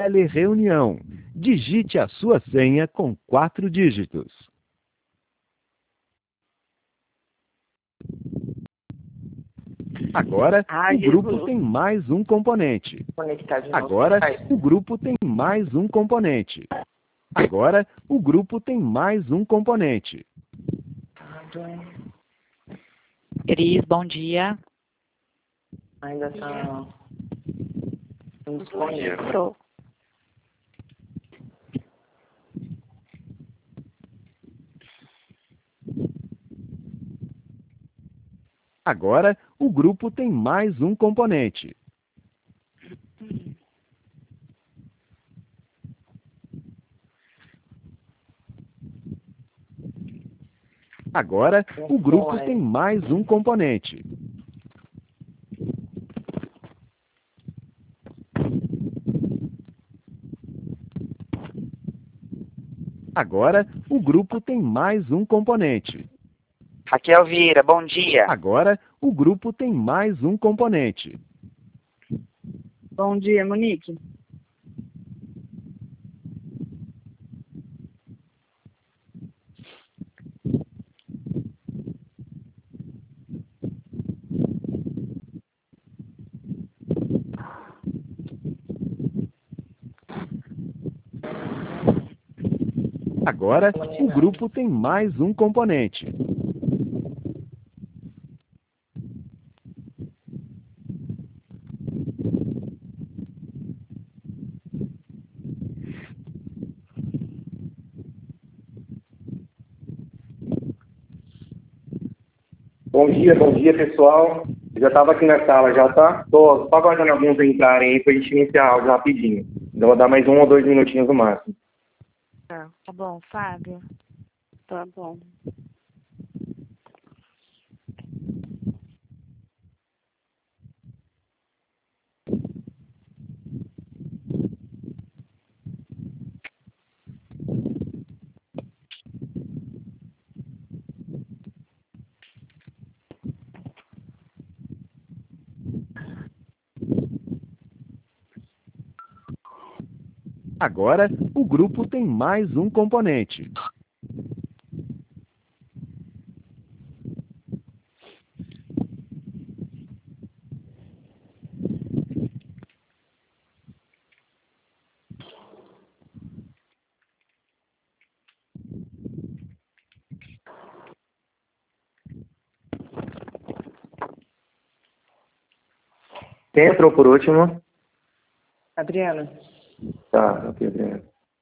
Telereunião. Digite a sua senha com 4 dígitos. Agora, o grupo tem mais um componente. Agora, o grupo tem mais um componente. Agora, o grupo tem mais um componente. Cris, bom dia. Ainda está indisponível. Tô. Agora, o grupo tem mais um componente. Agora, o grupo tem mais um componente. Agora, o grupo tem mais um componente. Raquel Vieira, bom dia. Agora, o grupo tem mais um componente. Bom dia, Monique. Agora, o grupo tem mais um componente. Bom dia, pessoal. Já estava aqui na sala, já tá? Tô só aguardando alguns entrarem aí para a gente iniciar a aula rapidinho. Então, vou dar mais 1 ou 2 minutinhos no máximo. Tá bom, Fábio. Tá bom. Agora, o grupo tem mais um componente. Quem entrou por último? Adriana. Tá, ok, Adriana.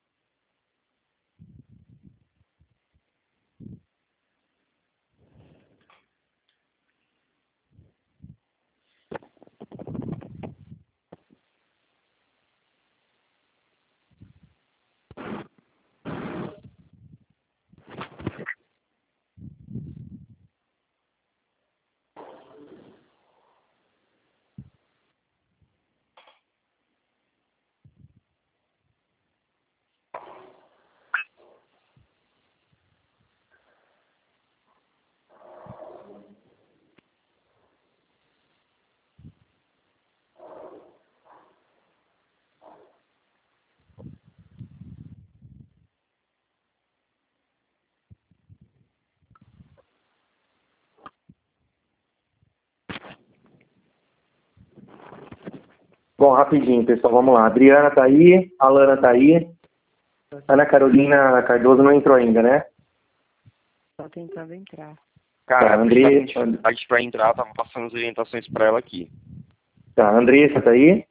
Bom, rapidinho, pessoal, vamos lá. A Adriana tá aí, a Alana tá aí. Ana Carolina Cardoso não entrou ainda, né? Tá tentando entrar. Cara, Tá, a André- tá com dificuldade pra entrar, tava passando as orientações pra ela aqui. Tá, a Andressa tá aí?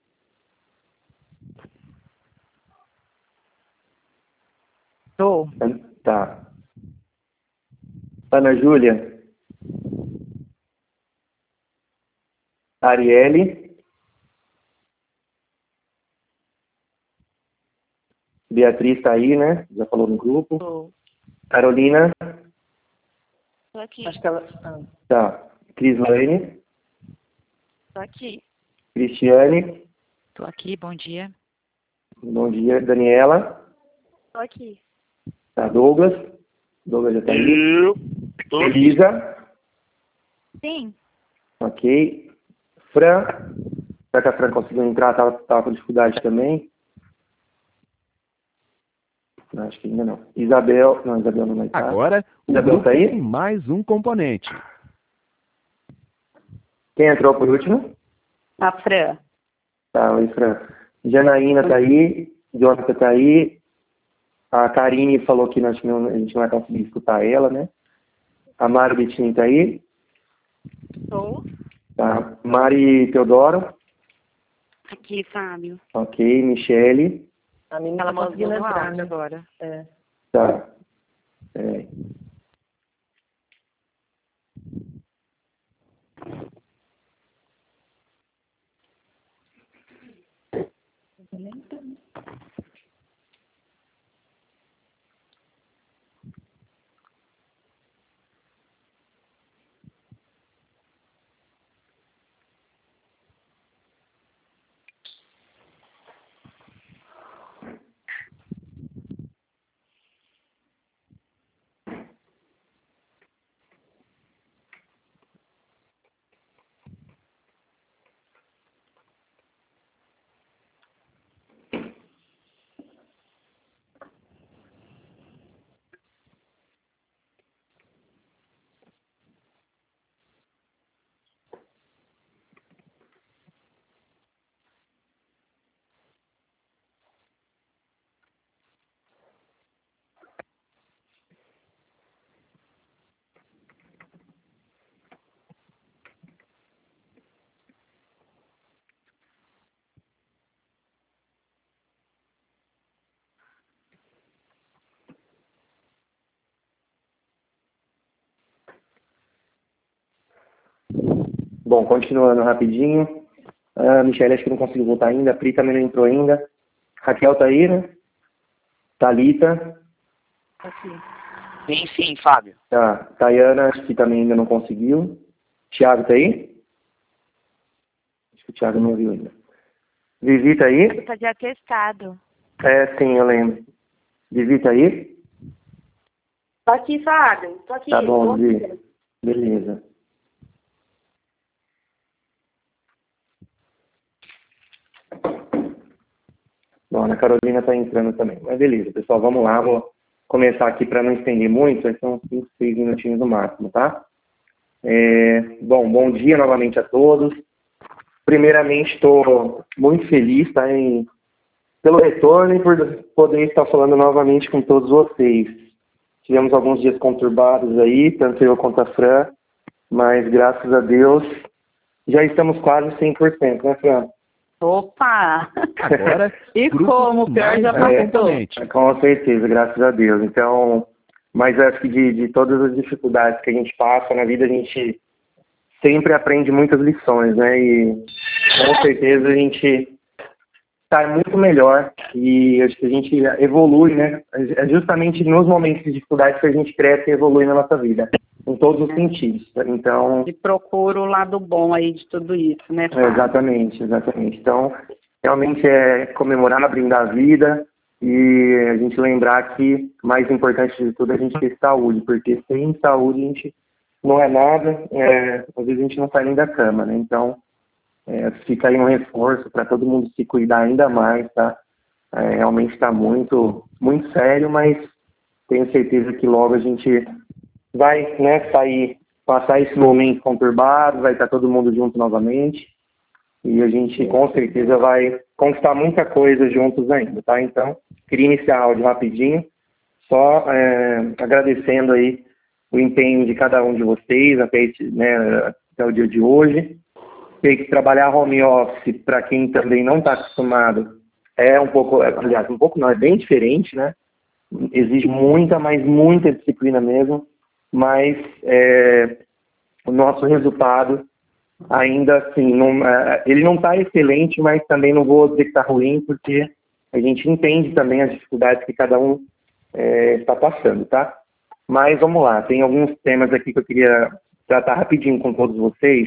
Tô. Tá. Ana Júlia? Arielle? Beatriz tá aí, né? Já falou no grupo. Tô. Carolina? Tô aqui. Acho que ela... Tá. Crislane? Tô aqui. Cristiane? Tô aqui, bom dia. Bom dia. Daniela? Tô aqui. Tá. Douglas? Douglas já tá aí. Elisa? Sim. Ok. Fran? Será que a Fran conseguiu entrar? Tava com dificuldade também. Acho que ainda não. Isabel não vai estar. Agora, o Isabel grupo tá aí? tem mais um componente. Quem entrou por último? A Fran. Tá, oi, Fran. Janaína tá aí, Jonathan tá aí. A Karine falou que a gente não vai conseguir escutar ela, né? A Mari Bettini tá aí. Estou. Tá. Mari Teodoro. Aqui, Fábio. Ok. Michele. A menina Ela conseguiu mandou no entrar áudio. agora. É. Tá. É. Bom, continuando rapidinho. A Michelle acho que não conseguiu voltar ainda. A Pri também não entrou ainda. Raquel tá aí, né? Thalita. Aqui. Sim, Fábio. Tá. Tayana acho que também ainda não conseguiu. Thiago tá aí? Acho que o Thiago não viu ainda. Vivi tá aí? Vou fazer atestado. É, sim, eu lembro. Vivi tá aí? Tô aqui, Fábio. Tô aqui. Tá bom, Vivi. Beleza. Bom, a Ana Carolina tá entrando também. Mas beleza, pessoal, vamos lá. Vou começar aqui para não estender muito. São 5, 6 minutinhos no máximo, tá? Bom dia novamente a todos. Primeiramente, estou muito feliz, tá, pelo retorno e por poder estar falando novamente com todos vocês. Tivemos alguns dias conturbados aí, tanto eu quanto a Fran, mas graças a Deus já estamos quase 100%, né, Fran? Opa! Agora, E grupo como? O pior já mais um passou. componente. Com certeza, graças a Deus. Então, mas acho que de todas as dificuldades que a gente passa na vida, a gente sempre aprende muitas lições, né? E com certeza a gente está muito melhor e acho que a gente evolui, né? É justamente nos momentos de dificuldade que a gente cresce e evolui na nossa vida, em todos os sentidos. Então, E procura o lado bom aí de tudo isso, né, Fábio? exatamente. Então, realmente é comemorar, brindar a vida e a gente lembrar que o mais importante de tudo é a gente ter saúde, porque sem saúde a gente não é nada, às vezes a gente não sai nem da cama, né? Então, fica aí um reforço para todo mundo se cuidar ainda mais, tá? Realmente está muito, muito sério, mas tenho certeza que logo a gente vai, né, passar esse momento conturbado, vai estar todo mundo junto novamente e a gente com certeza vai conquistar muita coisa juntos ainda, tá? Então, queria iniciar o áudio rapidinho, só agradecendo aí o empenho de cada um de vocês até o dia de hoje. Sei que trabalhar home office, para quem também não está acostumado, é um pouco, aliás, um pouco não, é bem diferente, né? Exige muita disciplina mesmo, mas o nosso resultado ainda assim, ele não está excelente, mas também não vou dizer que está ruim, porque a gente entende também as dificuldades que cada um está passando, tá? Mas vamos lá, tem alguns temas aqui que eu queria tratar rapidinho com todos vocês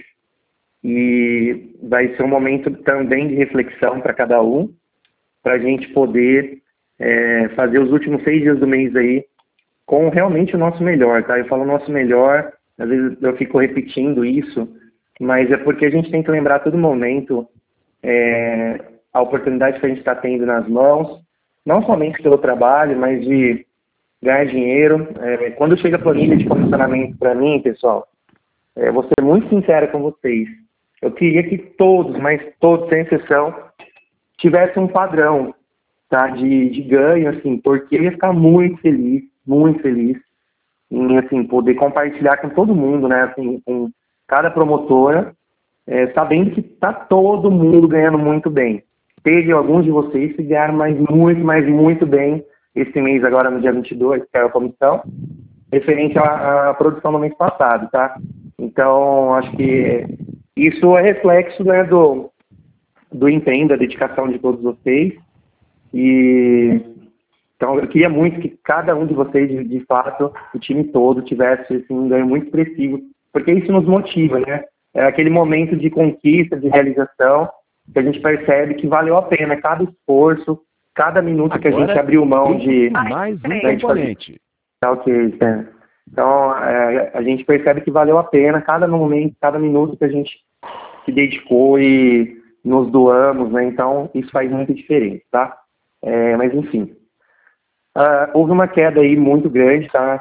e vai ser um momento também de reflexão para cada um, para a gente poder fazer os últimos 6 dias do mês aí com realmente o nosso melhor, tá? Eu falo nosso melhor, às vezes eu fico repetindo isso, mas é porque a gente tem que lembrar a todo momento a oportunidade que a gente está tendo nas mãos não somente pelo trabalho, mas de ganhar dinheiro. Quando chega a planilha de comissionamento para mim, pessoal, vou ser muito sincero com vocês. Eu queria que todos, mas todos, sem exceção, tivessem um padrão, tá, de ganho, assim, porque eu ia ficar muito feliz em, assim, poder compartilhar com todo mundo, né, assim, com cada promotora, sabendo que tá todo mundo ganhando muito bem. Teve alguns de vocês que ganharam muito bem esse mês, agora no dia 22, que é a comissão, referente à produção do mês passado, tá? Então, acho que isso é reflexo, né, do empenho, da dedicação de todos vocês. E então eu queria muito que cada um de vocês, de fato, o time todo, tivesse assim, um ganho muito expressivo, porque isso nos motiva, né? É aquele momento de conquista, de realização, que a gente percebe que valeu a pena cada esforço, cada minuto que a gente abriu mão de... Mais um componente. Tá, ok, então a gente percebe que valeu a pena cada momento, cada minuto que a gente se dedicou e nos doamos, né? Então isso faz muita diferença, tá? Mas enfim, houve uma queda aí muito grande, tá?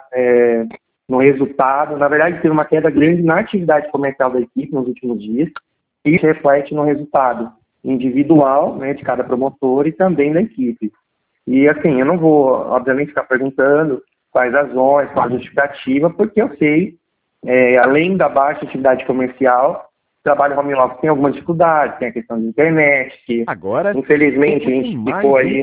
No resultado, na verdade teve uma queda grande na atividade comercial da equipe nos últimos dias, e isso reflete no resultado individual, né, de cada promotor e também da equipe. E assim, eu não vou, obviamente, ficar perguntando quais razões, qual a justificativa, porque eu sei, além da baixa atividade comercial, o trabalho home office tem algumas dificuldades, tem a questão de internet, que agora, infelizmente a gente ficou aí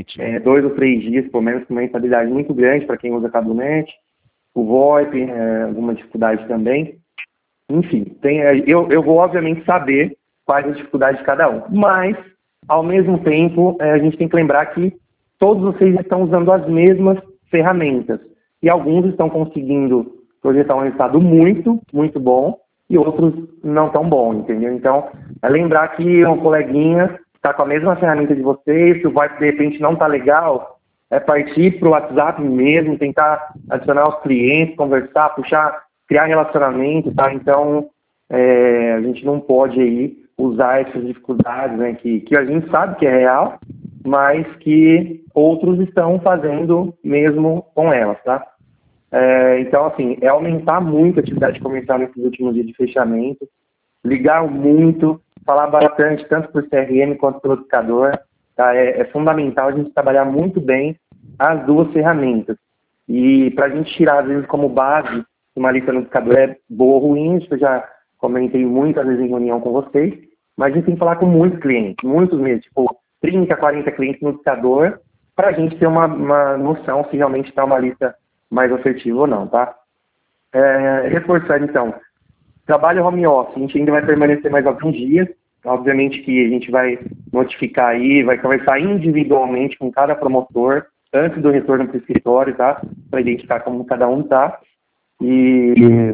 2 ou 3 dias, pelo menos, com uma instabilidade muito grande para quem usa CabeNet, o VoIP, alguma dificuldade também. Enfim, eu vou obviamente saber quais as dificuldades de cada um, mas, ao mesmo tempo, a gente tem que lembrar que todos vocês estão usando as mesmas ferramentas, e alguns estão conseguindo projetar um resultado muito, muito bom, e outros não tão bom, entendeu? Então, lembrar que um coleguinha está com a mesma ferramenta de vocês, se o VoIP de repente não está legal, partir para o WhatsApp mesmo, tentar adicionar os clientes, conversar, puxar, criar relacionamento, tá? Então, a gente não pode aí usar essas dificuldades, né, que a gente sabe que é real, mas que outros estão fazendo mesmo com elas, tá? Então, assim, aumentar muito a atividade comercial nesses últimos dias de fechamento, ligar muito, falar bastante, tanto por CRM quanto pelo indicador, tá? É fundamental a gente trabalhar muito bem as duas ferramentas. E para a gente tirar, às vezes, como base uma lista no indicador é boa ou ruim, isso eu já comentei muitas vezes em reunião com vocês, mas a gente tem que falar com muitos clientes, muitos mesmo, tipo 30, 40 clientes no indicador, para a gente ter uma noção se realmente está uma lista mais assertiva ou não, tá? Reforçando, então, trabalho home office, a gente ainda vai permanecer mais alguns dias, obviamente que a gente vai notificar aí, vai conversar individualmente com cada promotor, antes do retorno para o escritório, tá? Para identificar como cada um tá. E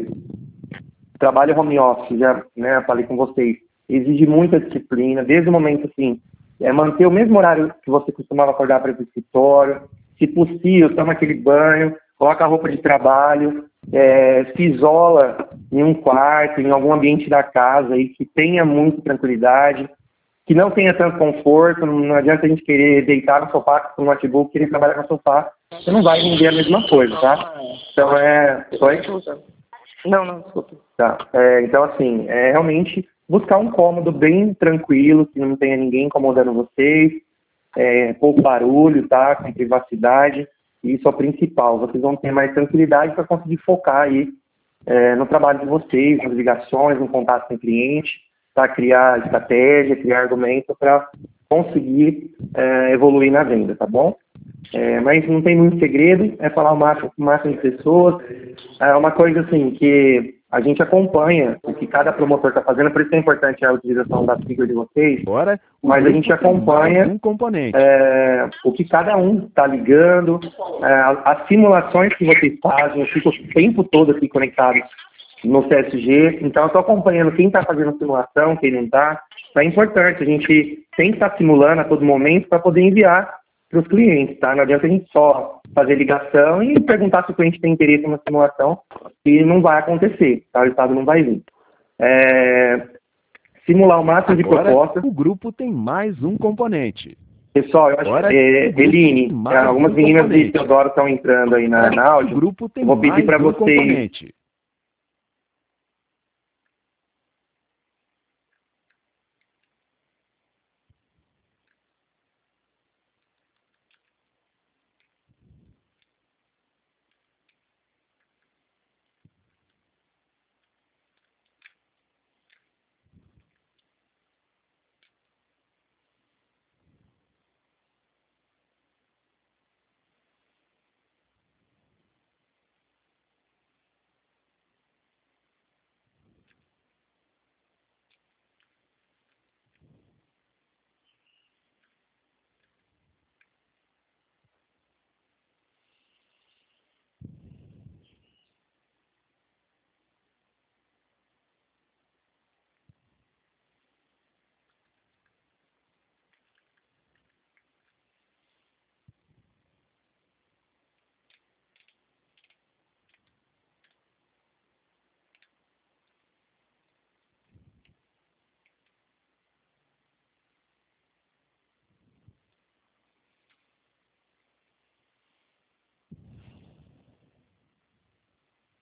trabalho home office, já, né, falei com vocês, exige muita disciplina, desde o momento, assim, manter o mesmo horário que você costumava acordar para ir para o escritório, se possível, toma aquele banho, coloca a roupa de trabalho, se isola em um quarto, em algum ambiente da casa aí que tenha muita tranquilidade, que não tenha tanto conforto, não adianta a gente querer deitar no sofá com o notebook, querer trabalhar no sofá, você não vai render a mesma coisa, tá? Então Oi? Não, desculpa. Tá. Então, assim, realmente buscar um cômodo bem tranquilo, que não tenha ninguém incomodando vocês, pouco barulho, tá? Com privacidade. Isso é o principal. Vocês vão ter mais tranquilidade para conseguir focar aí no trabalho de vocês, nas ligações, no contato com o cliente, para criar estratégia, criar argumento para conseguir evoluir na venda, tá bom? Mas não tem muito segredo, é falar o máximo de pessoas. É uma coisa assim que a gente acompanha o que cada promotor está fazendo, por isso é importante a utilização da figura de vocês, mas a gente acompanha o que cada um está ligando, as simulações que vocês fazem, eu fico o tempo todo aqui conectado no CSG, então eu estou acompanhando quem está fazendo simulação, quem não está. Então é importante, a gente tem que estar simulando a todo momento para poder enviar para os clientes, tá? Não adianta a gente só fazer ligação e perguntar se o cliente tem interesse na simulação, e não vai acontecer, tá? O resultado não vai vir. Simular o máximo de propostas. O grupo tem mais um componente. Pessoal, eu acho Agora, que, Eline, mais algumas um meninas de componente. Teodoro estão entrando aí na O áudio. grupo tem Vou pedir mais para um vocês componente.